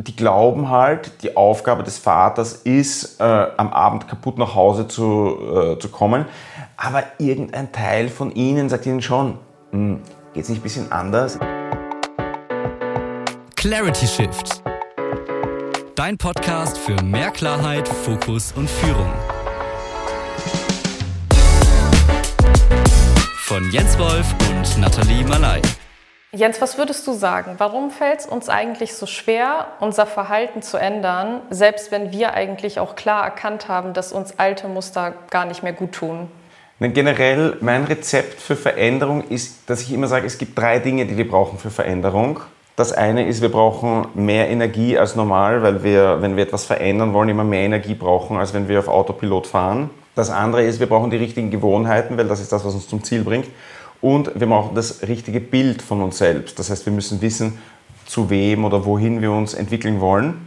die glauben halt, die Aufgabe des Vaters ist, am Abend kaputt nach Hause zu kommen. Aber irgendein Teil von ihnen sagt ihnen schon, geht's nicht ein bisschen anders? Clarity Shift. Dein Podcast für mehr Klarheit, Fokus und Führung. Von Jens Wolf und Nathalie Malay. Jens, was würdest du sagen? Warum fällt es uns eigentlich so schwer, unser Verhalten zu ändern, selbst wenn wir eigentlich auch klar erkannt haben, dass uns alte Muster gar nicht mehr gut tun? Generell, mein Rezept für Veränderung ist, dass ich immer sage, es gibt 3 Dinge, die wir brauchen für Veränderung. Das eine ist, wir brauchen mehr Energie als normal, weil wir, wenn wir etwas verändern wollen, immer mehr Energie brauchen, als wenn wir auf Autopilot fahren. Das andere ist, wir brauchen die richtigen Gewohnheiten, weil das ist das, was uns zum Ziel bringt. Und wir brauchen das richtige Bild von uns selbst. Das heißt, wir müssen wissen, zu wem oder wohin wir uns entwickeln wollen.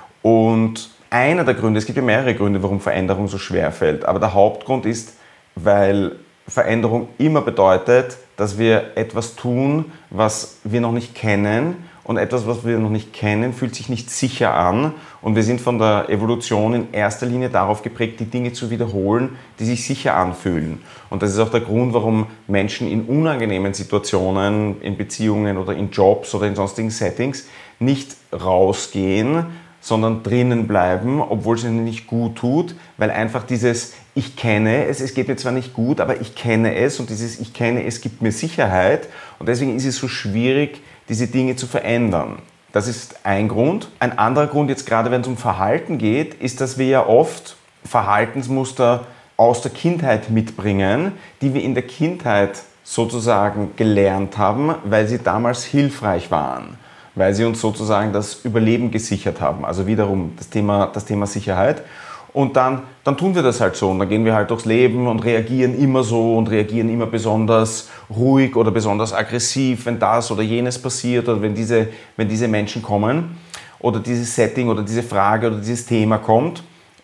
Und einer der Gründe, es gibt ja mehrere Gründe, warum Veränderung so schwer fällt, aber der Hauptgrund ist, weil Veränderung immer bedeutet, dass wir etwas tun, was wir noch nicht kennen. Und etwas, was wir noch nicht kennen, fühlt sich nicht sicher an. Und wir sind von der Evolution in erster Linie darauf geprägt, die Dinge zu wiederholen, die sich sicher anfühlen. Und das ist auch der Grund, warum Menschen in unangenehmen Situationen, in Beziehungen oder in Jobs oder in sonstigen Settings nicht rausgehen, sondern drinnen bleiben, obwohl es ihnen nicht gut tut, weil einfach dieses Ich kenne es, es geht mir zwar nicht gut, aber ich kenne es und dieses Ich kenne es gibt mir Sicherheit und deswegen ist es so schwierig, diese Dinge zu verändern. Das ist ein Grund. Ein anderer Grund, jetzt gerade wenn es um Verhalten geht, ist, dass wir ja oft Verhaltensmuster aus der Kindheit mitbringen, die wir in der Kindheit sozusagen gelernt haben, weil sie damals hilfreich waren, weil sie uns sozusagen das Überleben gesichert haben. Also wiederum das Thema Sicherheit. Und dann tun wir das halt so und dann gehen wir halt durchs Leben und reagieren immer so und reagieren immer besonders ruhig oder besonders aggressiv, wenn das oder jenes passiert oder wenn diese Menschen kommen oder dieses Setting oder diese Frage oder dieses Thema kommt.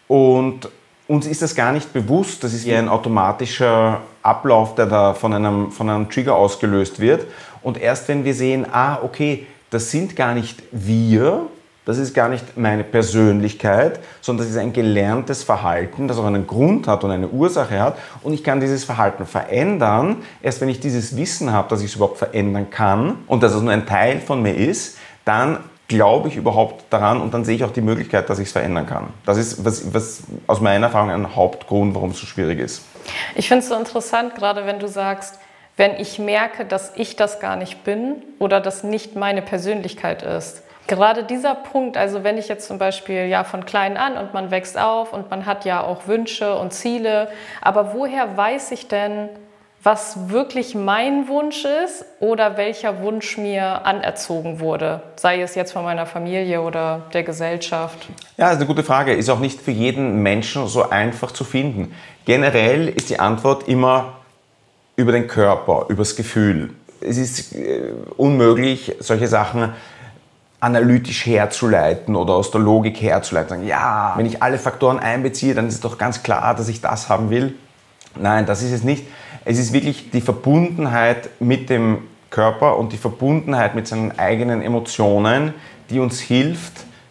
Und uns ist das gar nicht bewusst, das ist eher ein automatischer Ablauf, der da von einem Trigger ausgelöst wird. Und erst wenn wir sehen, okay, das sind gar nicht wir, das ist gar nicht meine Persönlichkeit, sondern das ist ein gelerntes Verhalten, das auch einen Grund hat und eine Ursache hat. Und ich kann dieses Verhalten verändern, erst wenn ich dieses Wissen habe, dass ich es überhaupt verändern kann und dass es nur ein Teil von mir ist, dann glaube ich überhaupt daran und dann sehe ich auch die Möglichkeit, dass ich es verändern kann. Das ist was aus meiner Erfahrung ein Hauptgrund, warum es so schwierig ist. Ich finde es so interessant, gerade wenn du sagst, wenn ich merke, dass ich das gar nicht bin oder das nicht meine Persönlichkeit ist. Gerade dieser Punkt, also wenn ich jetzt zum Beispiel von klein an und man wächst auf und man hat ja auch Wünsche und Ziele, aber woher weiß ich denn, was wirklich mein Wunsch ist oder welcher Wunsch mir anerzogen wurde, sei es jetzt von meiner Familie oder der Gesellschaft? Ja, das ist eine gute Frage. Ist auch nicht für jeden Menschen so einfach zu finden. Generell ist die Antwort immer über den Körper, übers Gefühl. Es ist unmöglich, solche Sachen analytisch herzuleiten oder aus der Logik herzuleiten. Sagen, ja, wenn ich alle Faktoren einbeziehe, dann ist es doch ganz klar, dass ich das haben will. Nein, das ist es nicht. Es ist wirklich die Verbundenheit mit dem Körper und die Verbundenheit mit seinen eigenen Emotionen, die uns hilft,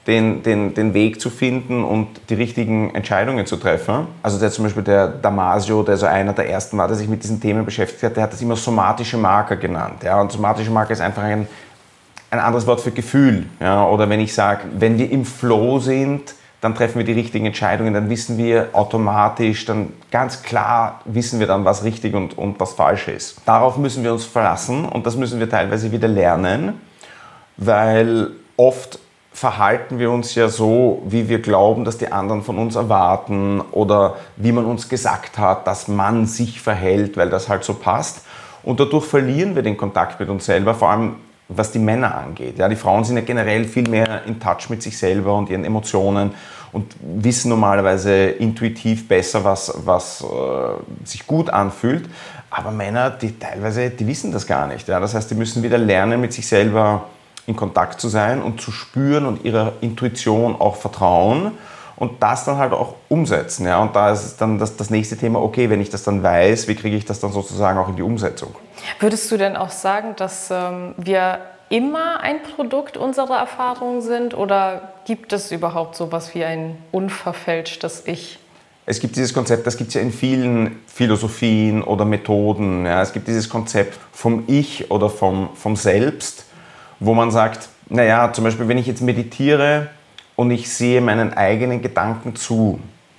den Weg zu finden und die richtigen Entscheidungen zu treffen. Also zum Beispiel der Damasio, der so einer der ersten war, der sich mit diesen Themen beschäftigt hat, der hat das immer somatische Marker genannt. Ja? Und somatische Marker ist einfach ein anderes Wort für Gefühl. Ja? Oder wenn ich sage, wenn wir im Flow sind, dann treffen wir die richtigen Entscheidungen, dann wissen wir automatisch, dann ganz klar wissen wir dann, was richtig und was falsch ist. Darauf müssen wir uns verlassen und das müssen wir teilweise wieder lernen, weil oft verhalten wir uns ja so, wie wir glauben, dass die anderen von uns erwarten oder wie man uns gesagt hat, dass man sich verhält, weil das halt so passt. Und dadurch verlieren wir den Kontakt mit uns selber, vor allem was die Männer angeht. Ja, die Frauen sind ja generell viel mehr in Touch mit sich selber und ihren Emotionen und wissen normalerweise intuitiv besser, was sich gut anfühlt. Aber Männer, die wissen das gar nicht. Ja? Das heißt, die müssen wieder lernen, mit sich selber in Kontakt zu sein und zu spüren und ihrer Intuition auch vertrauen und das dann halt auch umsetzen. Ja? Und da ist dann das nächste Thema, okay, wenn ich das dann weiß, wie kriege ich das dann sozusagen auch in die Umsetzung? Würdest du denn auch sagen, dass wir immer ein Produkt unserer Erfahrungen sind oder gibt es überhaupt sowas wie ein unverfälschtes Ich? Es gibt dieses Konzept, das gibt es ja in vielen Philosophien oder Methoden. Ja. Es gibt dieses Konzept vom Ich oder vom Selbst, wo man sagt, naja, zum Beispiel, wenn ich jetzt meditiere und ich sehe meinen eigenen Gedanken zu,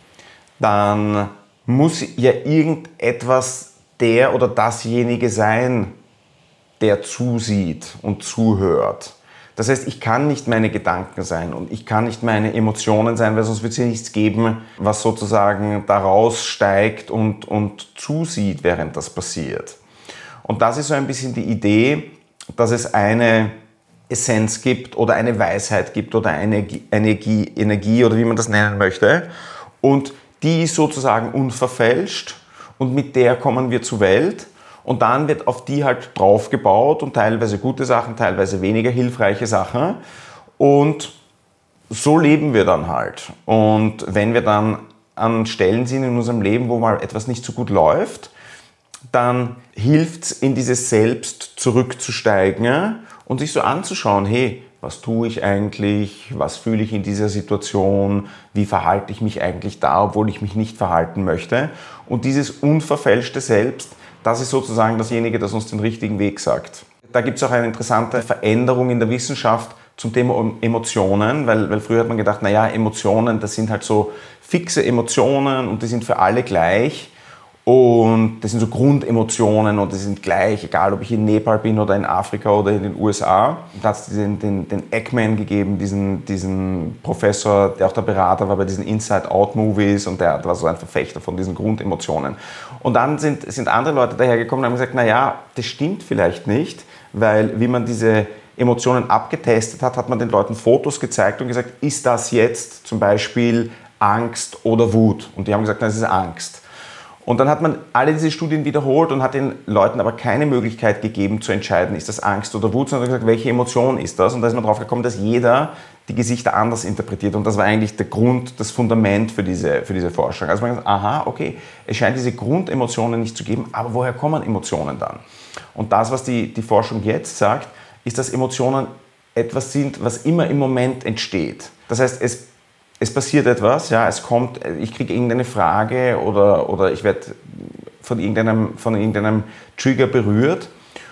dann muss ja irgendetwas der oder dasjenige sein, der zusieht und zuhört. Das heißt, ich kann nicht meine Gedanken sein und ich kann nicht meine Emotionen sein, weil sonst wird es ja nichts geben, was sozusagen daraus steigt und zusieht, während das passiert. Und das ist so ein bisschen die Idee, dass es eine Essenz gibt oder eine Weisheit gibt oder eine Energie oder wie man das nennen möchte. Und die ist sozusagen unverfälscht und mit der kommen wir zur Welt. Und dann wird auf die halt draufgebaut und teilweise gute Sachen, teilweise weniger hilfreiche Sachen. Und so leben wir dann halt. Und wenn wir dann an Stellen sind in unserem Leben, wo mal etwas nicht so gut läuft, dann hilft es, in dieses Selbst zurückzusteigen und sich so anzuschauen, hey, was tue ich eigentlich, was fühle ich in dieser Situation, wie verhalte ich mich eigentlich da, obwohl ich mich nicht verhalten möchte. Und dieses unverfälschte Selbst, das ist sozusagen dasjenige, das uns den richtigen Weg sagt. Da gibt es auch eine interessante Veränderung in der Wissenschaft zum Thema Emotionen, weil früher hat man gedacht, naja, Emotionen, das sind halt so fixe Emotionen und die sind für alle gleich. Und das sind so Grundemotionen und die sind gleich, egal ob ich in Nepal bin oder in Afrika oder in den USA. Da hat es den Ekman gegeben, diesen Professor, der auch der Berater war bei diesen Inside-Out-Movies und der war so ein Verfechter von diesen Grundemotionen. Und dann sind andere Leute dahergekommen und haben gesagt, naja, das stimmt vielleicht nicht, weil wie man diese Emotionen abgetestet hat, hat man den Leuten Fotos gezeigt und gesagt, ist das jetzt zum Beispiel Angst oder Wut? Und die haben gesagt, nein, das ist Angst. Und dann hat man alle diese Studien wiederholt und hat den Leuten aber keine Möglichkeit gegeben zu entscheiden, ist das Angst oder Wut, sondern gesagt, welche Emotion ist das? Und da ist man drauf gekommen, dass jeder die Gesichter anders interpretiert. Und das war eigentlich der Grund, das Fundament für diese Forschung. Also man hat gesagt, aha, okay, es scheint diese Grundemotionen nicht zu geben, aber woher kommen Emotionen dann? Und das, was die Forschung jetzt sagt, ist, dass Emotionen etwas sind, was immer im Moment entsteht. Das heißt, es passiert etwas, ja, ich kriege irgendeine Frage oder ich werde von irgendeinem Trigger berührt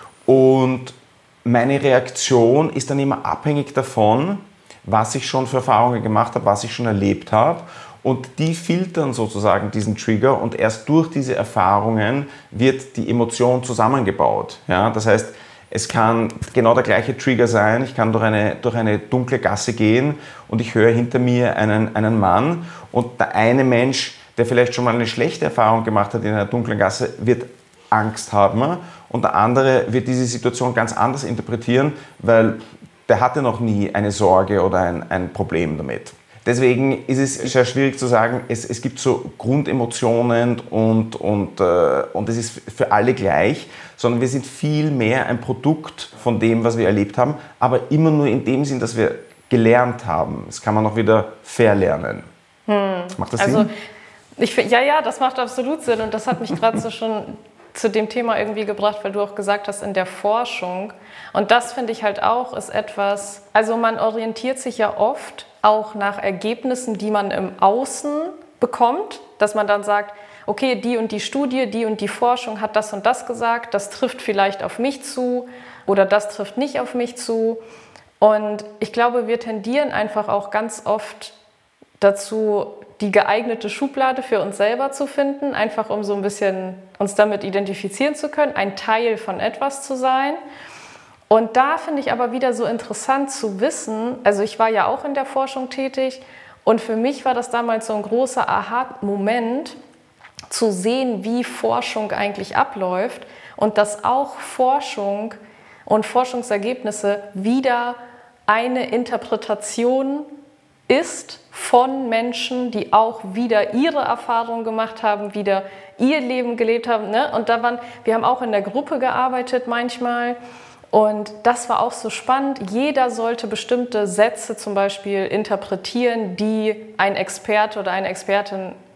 und meine Reaktion ist dann immer abhängig davon, was ich schon für Erfahrungen gemacht habe, was ich schon erlebt habe und die filtern sozusagen diesen Trigger und erst durch diese Erfahrungen wird die Emotion zusammengebaut. Ja, das heißt, es kann genau der gleiche Trigger sein, ich kann durch eine dunkle Gasse gehen und ich höre hinter mir einen Mann und der eine Mensch, der vielleicht schon mal eine schlechte Erfahrung gemacht hat in einer dunklen Gasse, wird Angst haben und der andere wird diese Situation ganz anders interpretieren, weil der hatte noch nie eine Sorge oder ein Problem damit. Deswegen ist es sehr schwierig zu sagen, es gibt so Grundemotionen und es ist für alle gleich, sondern wir sind viel mehr ein Produkt von dem, was wir erlebt haben, aber immer nur in dem Sinn, dass wir gelernt haben. Das kann man auch wieder verlernen. Macht das Sinn? Ja, das macht absolut Sinn und das hat mich gerade so schon zu dem Thema irgendwie gebracht, weil du auch gesagt hast, in der Forschung. Und das finde ich halt auch, ist etwas, also man orientiert sich ja oft auch nach Ergebnissen, die man im Außen bekommt, dass man dann sagt, okay, die und die Studie, die und die Forschung hat das und das gesagt, das trifft vielleicht auf mich zu oder das trifft nicht auf mich zu. Und ich glaube, wir tendieren einfach auch ganz oft dazu, die geeignete Schublade für uns selber zu finden, einfach um so ein bisschen uns damit identifizieren zu können, ein Teil von etwas zu sein. Und da finde ich aber wieder so interessant zu wissen, also ich war ja auch in der Forschung tätig und für mich war das damals so ein großer Aha-Moment, zu sehen, wie Forschung eigentlich abläuft und dass auch Forschung und Forschungsergebnisse wieder eine Interpretation ist von Menschen, die auch wieder ihre Erfahrungen gemacht haben, wieder ihr Leben gelebt haben. Ne? Und wir haben auch in der Gruppe gearbeitet manchmal und das war auch so spannend. Jeder sollte bestimmte Sätze zum Beispiel interpretieren, die ein Experte oder eine Expertin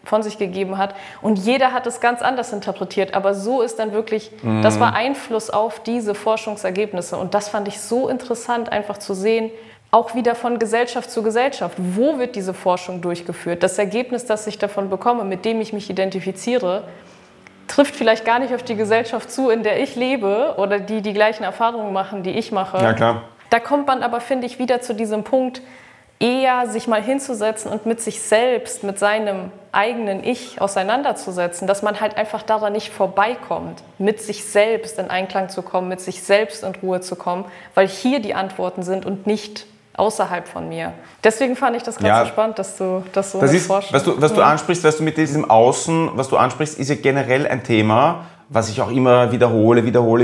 von sich gegeben hat. Und jeder hat es ganz anders interpretiert. Aber so ist dann wirklich, das war Einfluss auf diese Forschungsergebnisse. Und das fand ich so interessant, einfach zu sehen, auch wieder von Gesellschaft zu Gesellschaft. Wo wird diese Forschung durchgeführt? Das Ergebnis, das ich davon bekomme, mit dem ich mich identifiziere, trifft vielleicht gar nicht auf die Gesellschaft zu, in der ich lebe oder die gleichen Erfahrungen machen, die ich mache. Ja, klar. Da kommt man aber, finde ich, wieder zu diesem Punkt, eher sich mal hinzusetzen und mit sich selbst, mit seinem eigenen Ich auseinanderzusetzen, dass man halt einfach daran nicht vorbeikommt, mit sich selbst in Einklang zu kommen, mit sich selbst in Ruhe zu kommen, weil hier die Antworten sind und nicht außerhalb von mir. Deswegen fand ich das gerade so spannend, dass du das so forschst. Was du ansprichst, was du mit diesem Außen, was du ansprichst, ist ja generell ein Thema, was ich auch immer wiederhole,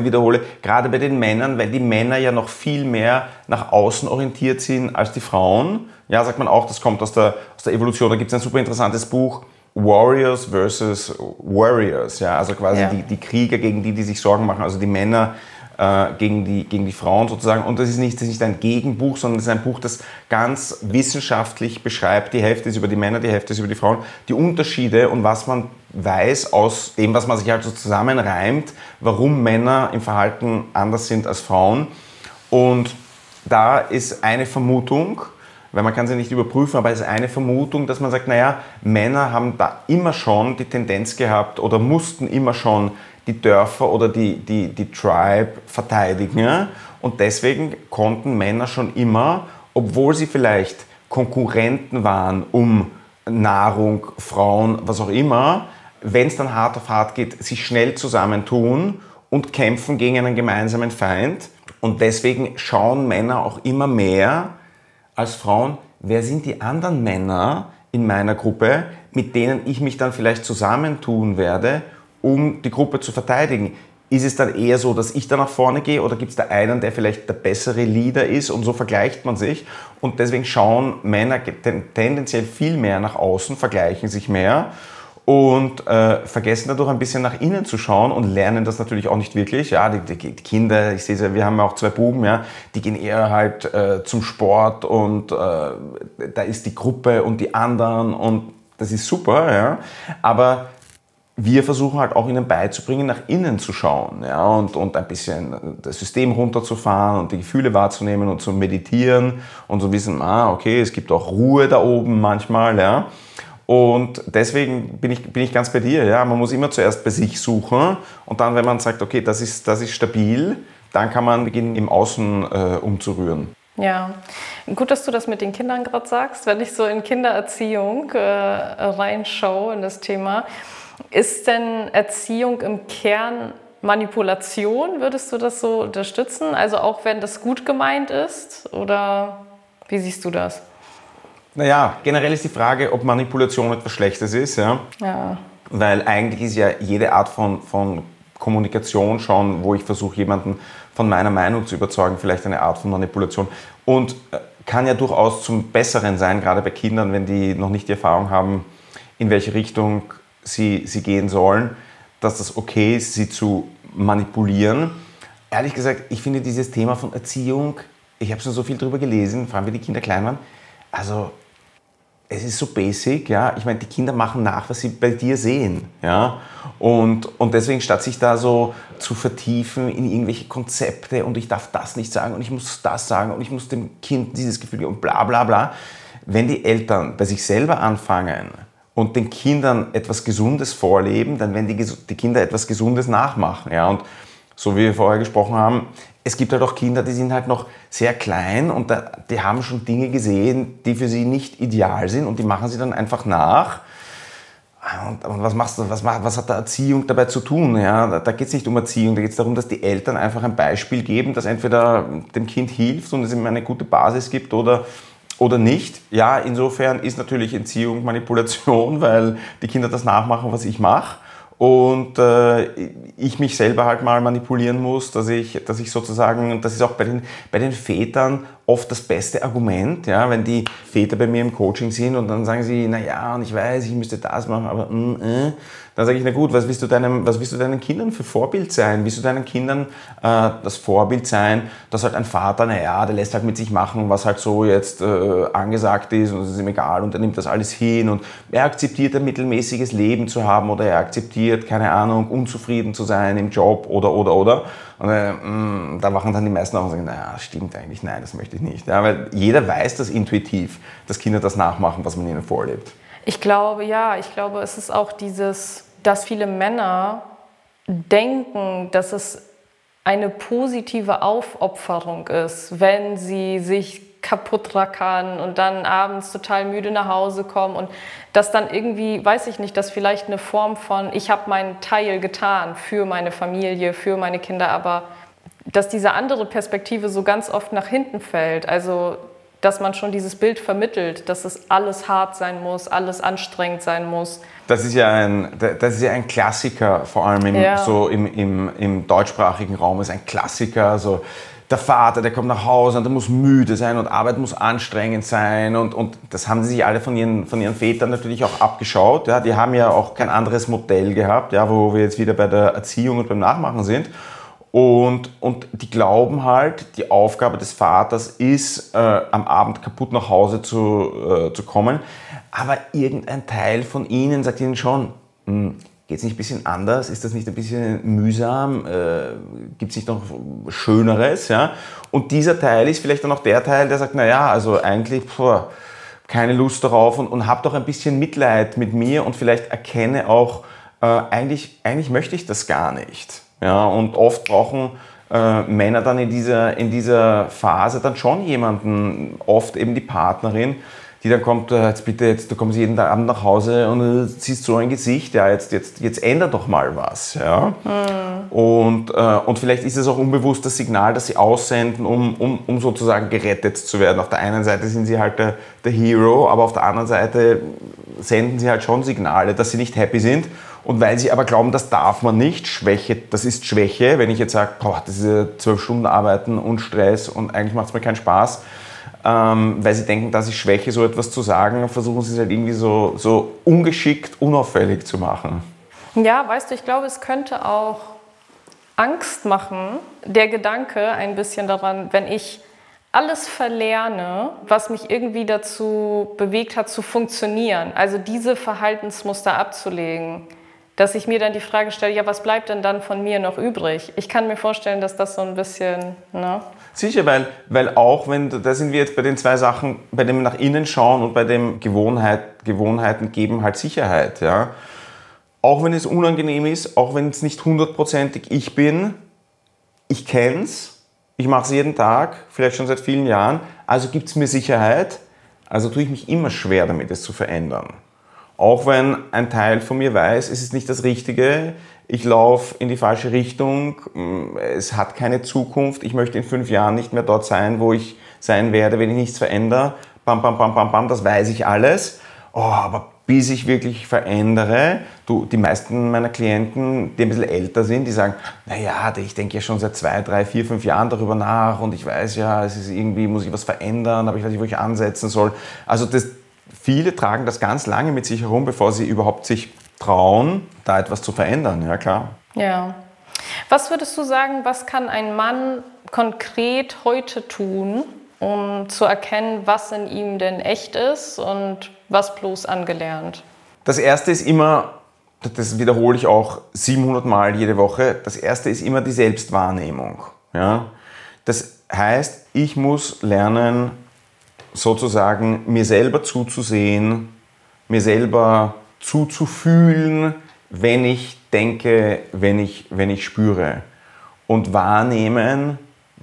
gerade bei den Männern, weil die Männer ja noch viel mehr nach außen orientiert sind als die Frauen. Ja, sagt man auch, das kommt aus der Evolution. Da gibt es ein super interessantes Buch, Warriors versus Warriors. Ja, also quasi die Krieger gegen die sich Sorgen machen, also die Männer gegen die Frauen sozusagen. Und das ist nicht ein Gegenbuch, sondern es ist ein Buch, das ganz wissenschaftlich beschreibt, die Hälfte ist über die Männer, die Hälfte ist über die Frauen, die Unterschiede und was man weiß aus dem, was man sich halt so zusammenreimt, warum Männer im Verhalten anders sind als Frauen. Und da ist eine Vermutung, weil man kann sie nicht überprüfen, aber es ist eine Vermutung, dass man sagt, naja, Männer haben da immer schon die Tendenz gehabt oder mussten immer schon die Dörfer oder die Tribe verteidigen. Und deswegen konnten Männer schon immer, obwohl sie vielleicht Konkurrenten waren um Nahrung, Frauen, was auch immer, wenn es dann hart auf hart geht, sich schnell zusammentun und kämpfen gegen einen gemeinsamen Feind. Und deswegen schauen Männer auch immer mehr als Frauen, wer sind die anderen Männer in meiner Gruppe, mit denen ich mich dann vielleicht zusammentun werde, um die Gruppe zu verteidigen. Ist es dann eher so, dass ich da nach vorne gehe oder gibt es da einen, der vielleicht der bessere Leader ist und so vergleicht man sich und deswegen schauen Männer tendenziell viel mehr nach außen, vergleichen sich mehr und vergessen dadurch ein bisschen nach innen zu schauen und lernen das natürlich auch nicht wirklich. Ja, die Kinder, ich sehe es, wir haben ja auch 2 Buben, ja, die gehen eher halt zum Sport und da ist die Gruppe und die anderen und das ist super, ja, aber wir versuchen halt auch ihnen beizubringen, nach innen zu schauen, ja, und ein bisschen das System runterzufahren und die Gefühle wahrzunehmen und zu meditieren und zu wissen, okay, es gibt auch Ruhe da oben manchmal, ja. Und deswegen bin ich ganz bei dir, ja. Man muss immer zuerst bei sich suchen und dann, wenn man sagt, okay, das ist stabil, dann kann man beginnen, im Außen umzurühren. Ja, gut, dass du das mit den Kindern gerade sagst. Wenn ich so in Kindererziehung reinschaue in das Thema, ist denn Erziehung im Kern Manipulation? Würdest du das so unterstützen? Also auch wenn das gut gemeint ist? Oder wie siehst du das? Naja, generell ist die Frage, ob Manipulation etwas Schlechtes ist. Ja? Ja. Weil eigentlich ist ja jede Art von Kommunikation schon, wo ich versuche, jemanden von meiner Meinung zu überzeugen, vielleicht eine Art von Manipulation. Und kann ja durchaus zum Besseren sein, gerade bei Kindern, wenn die noch nicht die Erfahrung haben, in welche Richtung sie gehen sollen, dass das okay ist, sie zu manipulieren. Ehrlich gesagt, ich finde dieses Thema von Erziehung, ich habe schon so viel drüber gelesen, vor allem wie die Kinder klein waren, also es ist so basic, ja. Ich meine, die Kinder machen nach, was sie bei dir sehen, ja. Und deswegen, statt sich da so zu vertiefen in irgendwelche Konzepte und ich darf das nicht sagen und ich muss das sagen und ich muss dem Kind dieses Gefühl geben und bla bla bla, wenn die Eltern bei sich selber anfangen und den Kindern etwas Gesundes vorleben, dann werden die Kinder etwas Gesundes nachmachen. Ja? Und so wie wir vorher gesprochen haben, es gibt halt auch Kinder, die sind halt noch sehr klein und die haben schon Dinge gesehen, die für sie nicht ideal sind und die machen sie dann einfach nach. Und was hat da Erziehung dabei zu tun? Ja? Da geht es nicht um Erziehung, da geht es darum, dass die Eltern einfach ein Beispiel geben, das entweder dem Kind hilft und es ihm eine gute Basis gibt oder nicht. Ja, insofern ist natürlich Erziehung Manipulation, weil die Kinder das nachmachen, was ich mache. Und ich mich selber halt mal manipulieren muss, dass ich sozusagen, das ist auch bei den Vätern oft das beste Argument, ja, wenn die Väter bei mir im Coaching sind und dann sagen sie, naja, und ich weiß, ich müsste das machen, aber dann sage ich, na gut, was willst du deinen Kindern für Vorbild sein? Willst du deinen Kindern das Vorbild sein, dass halt ein Vater, naja, der lässt halt mit sich machen, was halt so jetzt angesagt ist und es ist ihm egal und er nimmt das alles hin und er akzeptiert ein mittelmäßiges Leben zu haben oder er akzeptiert, keine Ahnung, unzufrieden zu sein im Job oder. Und da wachen dann die meisten auf und sagen, naja, stimmt eigentlich, nein, das möchte ich nicht. Ja, weil jeder weiß das intuitiv, dass Kinder das nachmachen, was man ihnen vorlebt. Ich glaube, es ist auch dass viele Männer denken, dass es eine positive Aufopferung ist, wenn sie sich kaputt rackern und dann abends total müde nach Hause kommen und dass dann irgendwie, weiß ich nicht, dass vielleicht eine Form von, ich habe meinen Teil getan für meine Familie, für meine Kinder, aber dass diese andere Perspektive so ganz oft nach hinten fällt, also dass man schon dieses Bild vermittelt, dass es alles hart sein muss, alles anstrengend sein muss. Das ist ja ein Klassiker, vor allem im deutschsprachigen Raum ist ein Klassiker. Also der Vater, der kommt nach Hause und der muss müde sein und Arbeit muss anstrengend sein. Und das haben sie sich alle von ihren Vätern natürlich auch abgeschaut. Ja. Die haben ja auch kein anderes Modell gehabt, ja, wo wir jetzt wieder bei der Erziehung und beim Nachmachen sind. Und die glauben halt, die Aufgabe des Vaters ist, am Abend kaputt nach Hause zu kommen. Aber irgendein Teil von ihnen sagt ihnen schon, geht es nicht ein bisschen anders? Ist das nicht ein bisschen mühsam? Gibt es nicht noch Schöneres? Ja? Und dieser Teil ist vielleicht dann auch der Teil, der sagt, naja, also eigentlich keine Lust darauf und hab doch ein bisschen Mitleid mit mir und vielleicht erkenne auch, eigentlich möchte ich das gar nicht. Ja, und oft brauchen Männer dann in dieser Phase dann schon jemanden, oft eben die Partnerin, die dann kommt, du kommst jeden Abend nach Hause und du siehst so ein Gesicht, ja, jetzt änder doch mal was. Ja? Und vielleicht ist es auch unbewusst das Signal, das sie aussenden, um sozusagen gerettet zu werden. Auf der einen Seite sind sie halt der Hero, aber auf der anderen Seite senden sie halt schon Signale, dass sie nicht happy sind. Und weil sie aber glauben, das darf man nicht, das ist Schwäche, wenn ich jetzt sage, diese 12 Stunden arbeiten und Stress und eigentlich macht es mir keinen Spaß, weil sie denken, das ist Schwäche, so etwas zu sagen, versuchen sie es halt irgendwie so ungeschickt, unauffällig zu machen. Ja, weißt du, ich glaube, es könnte auch Angst machen, der Gedanke ein bisschen daran, wenn ich alles verlerne, was mich irgendwie dazu bewegt hat, zu funktionieren, also diese Verhaltensmuster abzulegen, dass ich mir dann die Frage stelle, ja, was bleibt denn dann von mir noch übrig? Ich kann mir vorstellen, dass das so ein bisschen, ne? Sicher, weil auch da sind wir jetzt bei den zwei Sachen, bei dem nach innen schauen und bei dem Gewohnheiten geben halt Sicherheit, ja. Auch wenn es unangenehm ist, auch wenn es nicht 100%ig ich bin, ich kenn's, ich mache es jeden Tag, vielleicht schon seit vielen Jahren, also gibt es mir Sicherheit, also tue ich mich immer schwer damit, es zu verändern. Auch wenn ein Teil von mir weiß, es ist nicht das Richtige, ich laufe in die falsche Richtung, es hat keine Zukunft, ich möchte in 5 Jahren nicht mehr dort sein, wo ich sein werde, wenn ich nichts verändere. Bam, bam, bam, bam, bam, das weiß ich alles. Aber bis ich wirklich verändere, die meisten meiner Klienten, die ein bisschen älter sind, die sagen, naja, ich denke ja schon seit 2, 3, 4, 5 Jahren darüber nach und ich weiß ja, es ist irgendwie, muss ich was verändern, aber ich weiß nicht, wo ich ansetzen soll. Also viele tragen das ganz lange mit sich herum, bevor sie überhaupt sich trauen, da etwas zu verändern, ja klar. Ja. Was würdest du sagen, was kann ein Mann konkret heute tun, um zu erkennen, was in ihm denn echt ist und was bloß angelernt? Das Erste ist immer, das wiederhole ich auch 700 Mal jede Woche, das Erste ist immer die Selbstwahrnehmung. Ja? Das heißt, ich muss lernen, sozusagen mir selber zuzusehen, mir selber zuzufühlen, wenn ich denke, wenn ich spüre. Und wahrnehmen,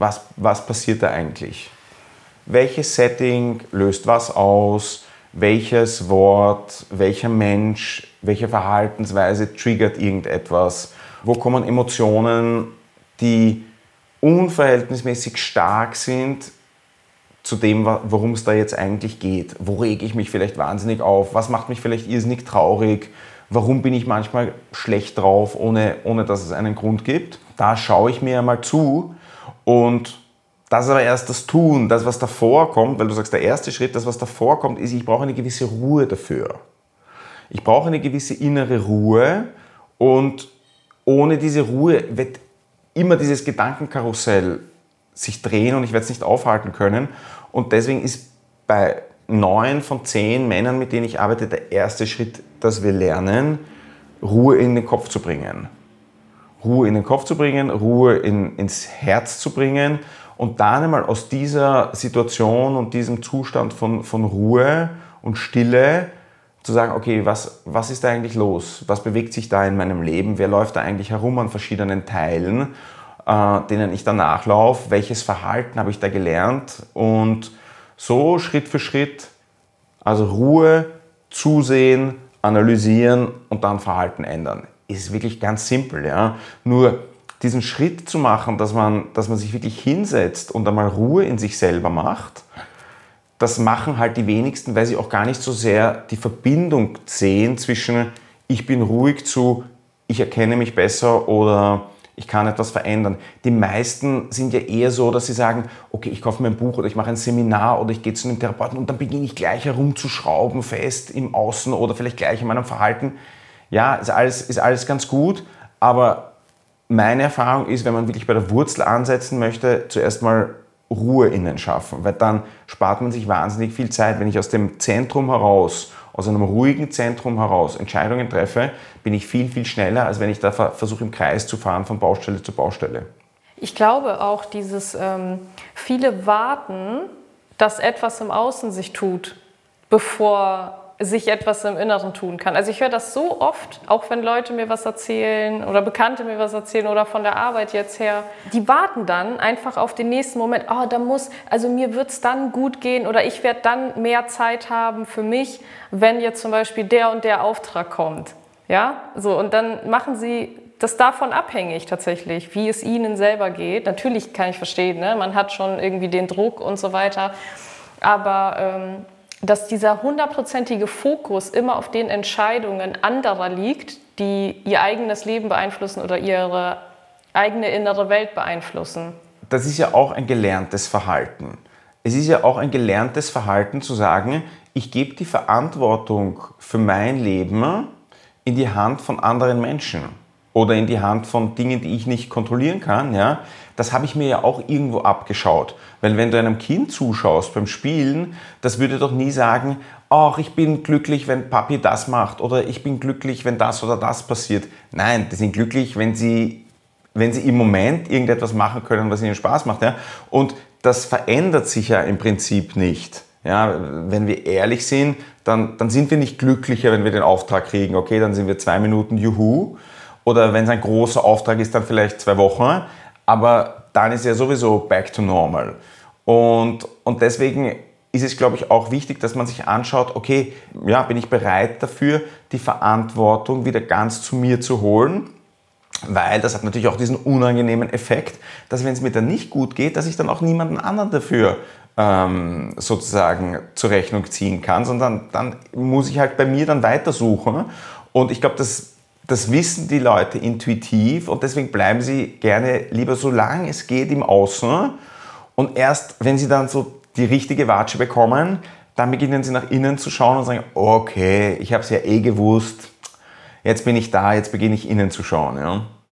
was passiert da eigentlich? Welches Setting löst was aus? Welches Wort, welcher Mensch, welche Verhaltensweise triggert irgendetwas? Wo kommen Emotionen, die unverhältnismäßig stark sind, zu dem, worum es da jetzt eigentlich geht. Wo rege ich mich vielleicht wahnsinnig auf? Was macht mich vielleicht irrsinnig traurig? Warum bin ich manchmal schlecht drauf, ohne dass es einen Grund gibt? Da schaue ich mir einmal zu und Das ist aber erst das Tun, das, was davor kommt, weil du sagst, der erste Schritt, das, was davor kommt, ist, ich brauche eine gewisse Ruhe dafür. Ich brauche eine gewisse innere Ruhe und ohne diese Ruhe wird immer dieses Gedankenkarussell sich drehen und ich werde es nicht aufhalten können. Und deswegen ist bei 9 von 10 Männern, mit denen ich arbeite, der erste Schritt, dass wir lernen, Ruhe in den Kopf zu bringen. Ruhe in den Kopf zu bringen, Ruhe ins Herz zu bringen und dann einmal aus dieser Situation und diesem Zustand von Ruhe und Stille zu sagen, okay, was ist da eigentlich los? Was bewegt sich da in meinem Leben? Wer läuft da eigentlich herum an verschiedenen Teilen, denen ich da nachlaufe? Welches Verhalten habe ich da gelernt? Und so Schritt für Schritt, also Ruhe, zusehen, analysieren und dann Verhalten ändern. Ist wirklich ganz simpel. Ja? Nur diesen Schritt zu machen, dass man sich wirklich hinsetzt und einmal Ruhe in sich selber macht, das machen halt die wenigsten, weil sie auch gar nicht so sehr die Verbindung sehen zwischen ich bin ruhig zu ich erkenne mich besser oder ich kann etwas verändern. Die meisten sind ja eher so, dass sie sagen, okay, ich kaufe mir ein Buch oder ich mache ein Seminar oder ich gehe zu einem Therapeuten und dann beginne ich gleich herumzuschrauben fest im Außen oder vielleicht gleich in meinem Verhalten. Ja, ist alles ganz gut, aber meine Erfahrung ist, wenn man wirklich bei der Wurzel ansetzen möchte, zuerst mal Ruhe innen schaffen, weil dann spart man sich wahnsinnig viel Zeit. Wenn ich aus dem Zentrum heraus, aus einem ruhigen Zentrum heraus Entscheidungen treffe, bin ich viel, viel schneller, als wenn ich da versuche, im Kreis zu fahren von Baustelle zu Baustelle. Ich glaube auch, dieses viele warten, dass etwas im Außen sich tut, bevor sich etwas im Inneren tun kann. Also ich höre das so oft, auch wenn Leute mir was erzählen oder Bekannte mir was erzählen oder von der Arbeit jetzt her. Die warten dann einfach auf den nächsten Moment. Mir wird es dann gut gehen oder ich werde dann mehr Zeit haben für mich, wenn jetzt zum Beispiel der und der Auftrag kommt. Ja, so und dann machen sie das davon abhängig tatsächlich, wie es ihnen selber geht. Natürlich kann ich verstehen, ne? Man hat schon irgendwie den Druck und so weiter, aber dass dieser 100%ige Fokus immer auf den Entscheidungen anderer liegt, die ihr eigenes Leben beeinflussen oder ihre eigene innere Welt beeinflussen. Das ist ja auch ein gelerntes Verhalten. Es ist ja auch ein gelerntes Verhalten zu sagen, ich gebe die Verantwortung für mein Leben in die Hand von anderen Menschen oder in die Hand von Dingen, die ich nicht kontrollieren kann. Ja? Das habe ich mir ja auch irgendwo abgeschaut. Weil wenn du einem Kind zuschaust beim Spielen, das würde doch nie sagen, ach, ich bin glücklich, wenn Papi das macht oder ich bin glücklich, wenn das oder das passiert. Nein, die sind glücklich, wenn sie im Moment irgendetwas machen können, was ihnen Spaß macht. Ja? Und das verändert sich ja im Prinzip nicht. Ja? Wenn wir ehrlich sind, dann sind wir nicht glücklicher, wenn wir den Auftrag kriegen. Okay, dann sind wir 2 Minuten Juhu. Oder wenn es ein großer Auftrag ist, dann vielleicht 2 Wochen. Aber dann ist ja sowieso back to normal. Und deswegen ist es, glaube ich, auch wichtig, dass man sich anschaut, okay, ja, bin ich bereit dafür, die Verantwortung wieder ganz zu mir zu holen? Weil das hat natürlich auch diesen unangenehmen Effekt, dass wenn es mir dann nicht gut geht, dass ich dann auch niemanden anderen dafür sozusagen zur Rechnung ziehen kann, sondern dann muss ich halt bei mir dann weitersuchen. Und ich glaube, das wissen die Leute intuitiv und deswegen bleiben sie gerne lieber so lange es geht im Außen und erst wenn sie dann so die richtige Watsche bekommen, dann beginnen sie nach innen zu schauen und sagen, okay, ich habe es ja gewusst, jetzt bin ich da, jetzt beginne ich innen zu schauen. Ja.